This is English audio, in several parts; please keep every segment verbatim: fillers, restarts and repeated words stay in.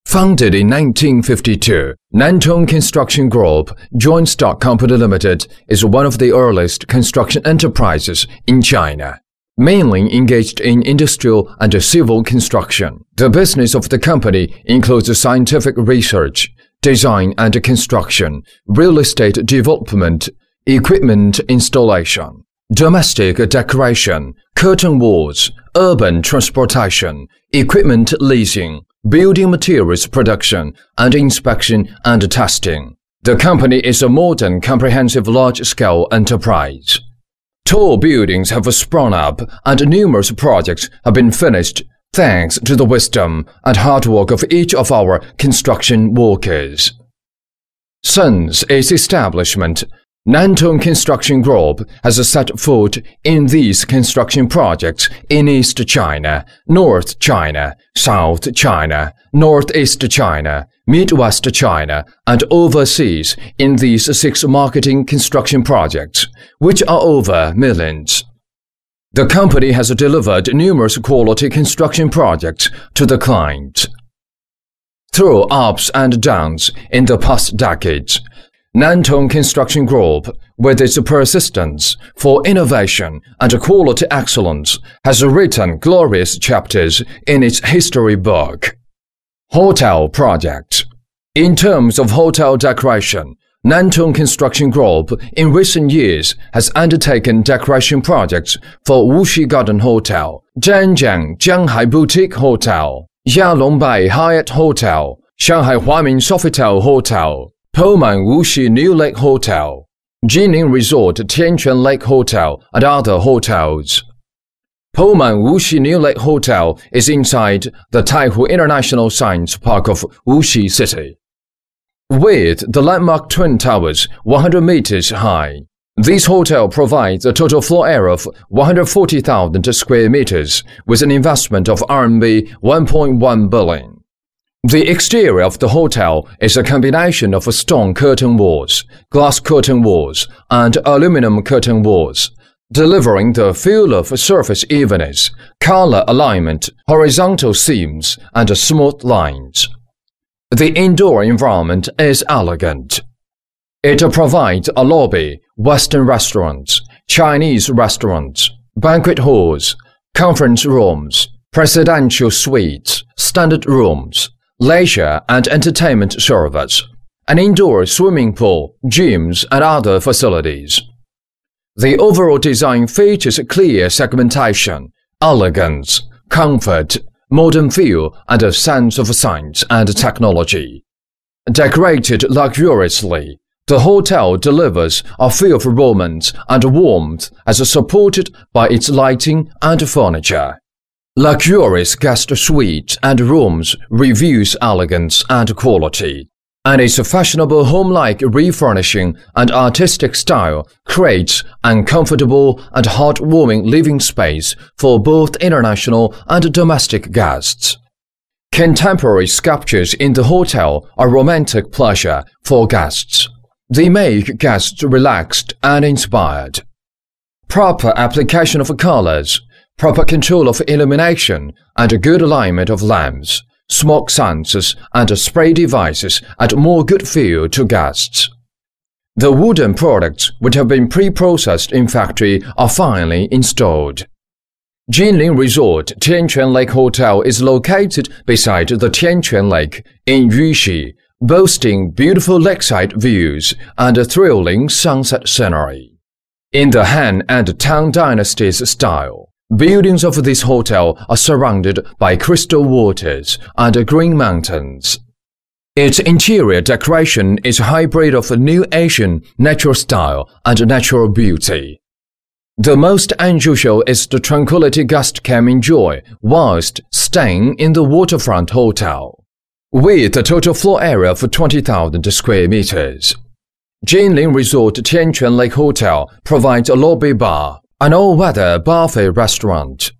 Founded in nineteen fifty-two, Nantong Construction Group Joint Stock Company Limited is one of the earliest construction enterprises in China, mainly engaged in industrial and civil construction. The business of the company includes scientific research, design and construction, real estate development, equipment installation, domestic decoration, curtain walls, urban transportation, equipment leasing, building materials production, and inspection and testing. The company is a modern, comprehensive, large-scale enterprise. Tall buildings have sprung up and numerous projects have been finished thanks to the wisdom and hard work of each of our construction workers. Since its establishment, Nantong Construction Group has set foot in these construction projects in East China, North China, South China, Northeast China, Midwest China, and overseas in these six marketing construction projects, which are over millions. The company has delivered numerous quality construction projects to the clients. Through ups and downs in the past decades, Nantong Construction Group, with its persistence for innovation and quality excellence, has written glorious chapters in its history book. Hotel Projects. In terms of hotel decoration, Nantong Construction Group in recent years has undertaken decoration projects for Wuxi Garden Hotel, Zhanjiang Jianghai Boutique Hotel, Yalongbai Hyatt Hotel, Shanghai Huamin Sofitel Hotel, Pullman Wuxi New Lake Hotel, Jining Resort Tianquan Lake Hotel, and other hotels. Pullman Wuxi New Lake Hotel is inside the Taihu International Science Park of Wuxi City. With the landmark Twin Towers one hundred meters high, this hotel provides a total floor area of one hundred forty thousand square meters with an investment of R M B one point one billion. The exterior of the hotel is a combination of stone curtain walls, glass curtain walls, and aluminum curtain walls, delivering the feel of surface evenness, color alignment, horizontal seams, and smooth lines. The indoor environment is elegant. It provides a lobby, Western restaurants, Chinese restaurants, banquet halls, conference rooms, presidential suites, standard rooms, leisure and entertainment service, an indoor swimming pool, gyms, and other facilities. The overall design features clear segmentation, elegance, comfort, modern feel, and a sense of science and technology. Decorated luxuriously, the hotel delivers a feel of romance and warmth as supported by its lighting and furniture. Luxurious guest suites and rooms reveals elegance and quality, and its fashionable home-like refurnishing and artistic style creates an comfortable and heartwarming living space for both international and domestic guests. Contemporary sculptures in the hotel are romantic pleasure for guests. They make guests relaxed and inspired. Proper application of colors, proper control of illumination, and a good alignment of lamps, smoke sensors, and spray devices add more good feel to guests. The wooden products which have been pre-processed in factory are finally installed. Jining Resort Tianquan Lake Hotel is located beside the Tianquan Lake in Yuxi, boasting beautiful lakeside views and a thrilling sunset scenery. In the Han and Tang dynasties style, buildings of this hotel are surrounded by crystal waters and green mountains. Its interior decoration is a hybrid of New Asian natural style and natural beauty. The most unusual is the tranquility guests can enjoy whilst staying in the waterfront hotel, with a total floor area of twenty thousand square meters. Jining Resort Tianquan Lake Hotel provides a lobby bar, an all-weather buffet restaurant,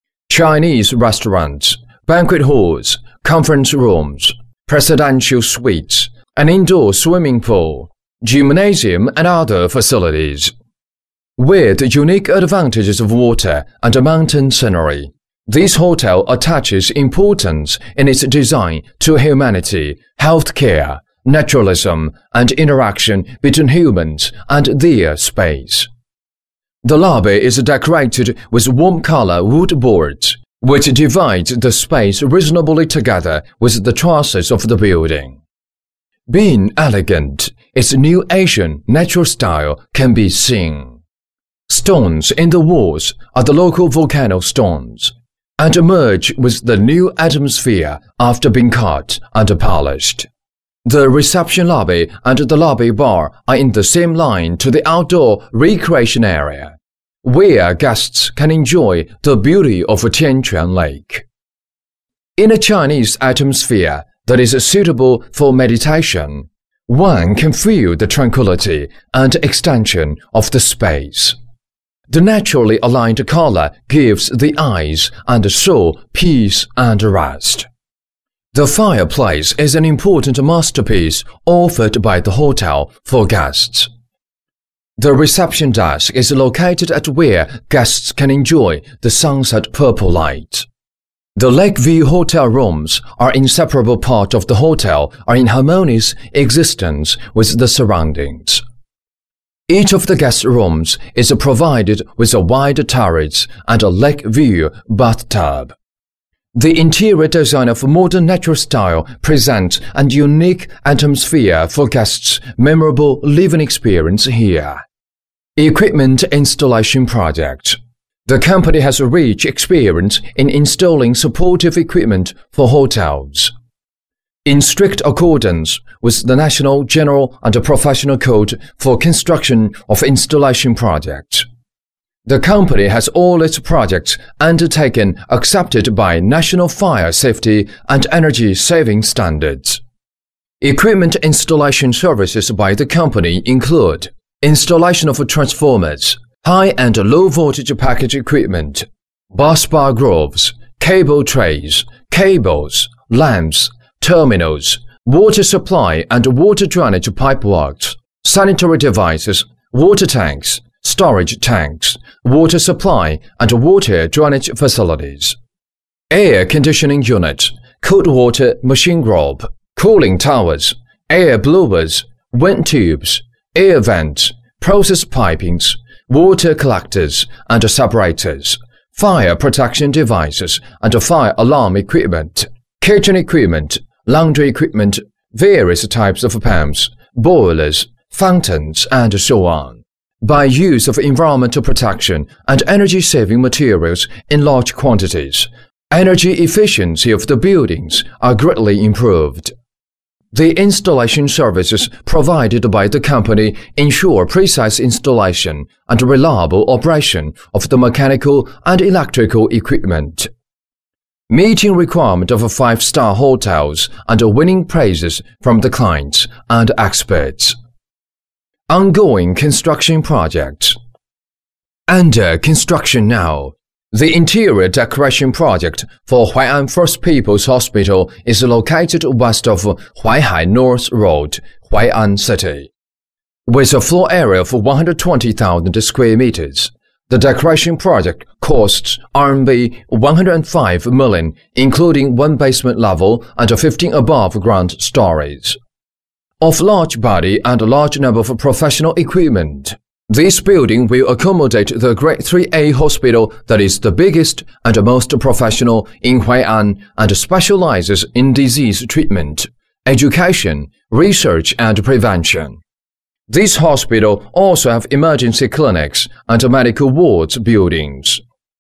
Chinese restaurants, banquet halls, conference rooms, presidential suites, an indoor swimming pool, gymnasium, and other facilities. With unique advantages of water and mountain scenery, This hotel attaches importance in its design to humanity, healthcare, naturalism, and interaction between humans and their space. The lobby is decorated with warm-color wood boards, which divides the space reasonably together with the trusses of the building. Being elegant, its new Asian natural style can be seen. Stones in the walls are the local volcano stones, and merge with the new atmosphere after being cut and polished. The reception lobby and the lobby bar are in the same line to the outdoor recreation area, where guests can enjoy the beauty of Tianquan Lake. In a Chinese atmosphere that is suitable for meditation, one can feel the tranquility and extension of the space. The naturally aligned color gives the eyes and soul peace and rest. The fireplace is an important masterpiece offered by the hotel for guests. The reception desk is located at where guests can enjoy the sunset purple light. The Lakeview hotel rooms are an inseparable part of the hotel, are in harmonious existence with the surroundings. Each of the guest rooms is provided with a wide turret and a lake view bathtub. The interior design of modern natural style presents a unique atmosphere for guests' memorable living experience here. Equipment installation project. The company has rich experience in installing supportive equipment for hotels. In strict accordance with the National General and Professional Code for Construction of Installation Projects, the company has all its projects undertaken accepted by national fire safety and energy saving standards. Equipment installation services by the company include installation of transformers, high and low voltage package equipment, bus bar grooves, cable trays, cables, lamps, terminals, water supply and water drainage pipeworks, sanitary devices, water tanks, storage tanks, water supply and water drainage facilities, air conditioning unit, cold water machine group, cooling towers, air blowers, wind tubes, air vents, process pipings, water collectors and separators, fire protection devices and fire alarm equipment, kitchen equipment, laundry equipment, various types of pumps, boilers, fountains, and so on. By use of environmental protection and energy-saving materials in large quantities, energy efficiency of the buildings are greatly improved. The installation services provided by the company ensure precise installation and reliable operation of the mechanical and electrical equipment, meeting requirement of five-star hotels and winning praises from the clients and experts. Ongoing construction projects. Under construction now, the interior decoration project for Huai'an First People's Hospital is located west of Huaihai North Road, Huai'an City. With a floor area of one hundred twenty thousand square meters, the decoration project costs R M B one hundred five million, including one basement level and fifteen above-ground stories. Of large body and a large number of professional equipment, this building will accommodate the Grade three A hospital that is the biggest and most professional in Huai'an and specializes in disease treatment, education, research and prevention. This hospital also have emergency clinics and medical wards buildings.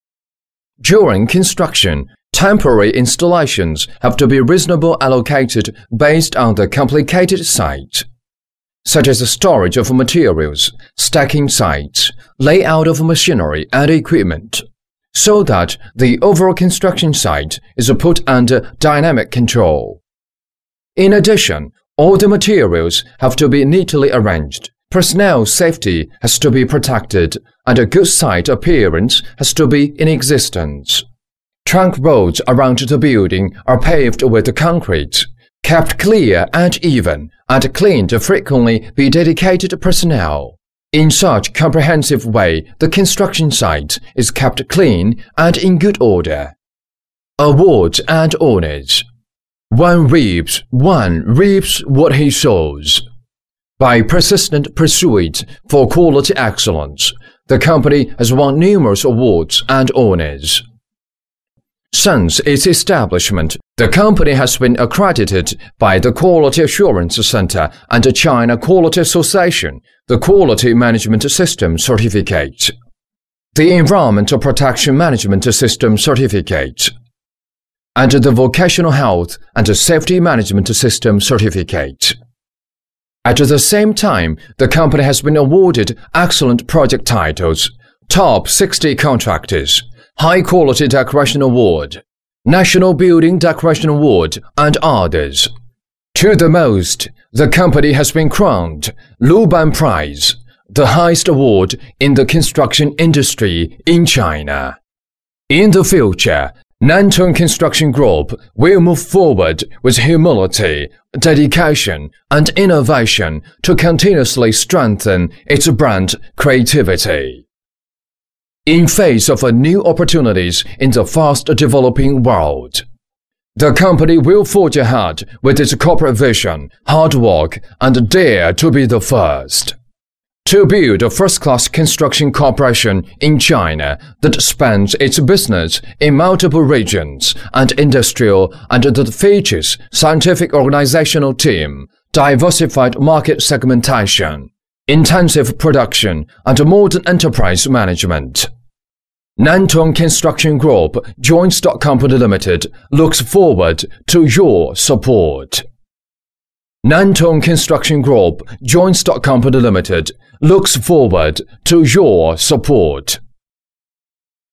During construction, temporary installations have to be reasonably allocated based on the complicated site, such as the storage of materials, stacking sites, layout of machinery and equipment, so that the overall construction site is put under dynamic control. In addition, all the materials have to be neatly arranged, personnel safety has to be protected, and a good site appearance has to be in existence. Trunk roads around the building are paved with concrete, kept clear and even, and cleaned to frequently by dedicated personnel. In such comprehensive way, the construction site is kept clean and in good order. Awards and honors. One reaps, one reaps what he sows. By persistent pursuit for quality excellence, the company has won numerous awards and honors. Since its establishment, the company has been accredited by the Quality Assurance Center and the China Quality Association, the Quality Management System Certificate, the Environmental Protection Management System Certificate, and the Vocational Health and Safety Management System Certificate. At the same time, the company has been awarded excellent project titles, Top sixty Contractors, High Quality Decoration Award, National Building Decoration Award, and others. To the most, the company has been crowned Luban Prize, the highest award in the construction industry in China. In the future, Nantong Construction Group will move forward with humility, dedication, and innovation to continuously strengthen its brand creativity. In face of new opportunities in the fast-developing world, the company will forge ahead with its corporate vision, hard work, and dare to be the first. To build a first-class construction corporation in China that spans its business in multiple regions and industrial and that features scientific organizational team, diversified market segmentation, intensive production, and modern enterprise management. Nantong Construction Group Joint Stock Company Limited looks forward to your support. Nantong Construction Group Joint Stock Company Limited looks forward to your support.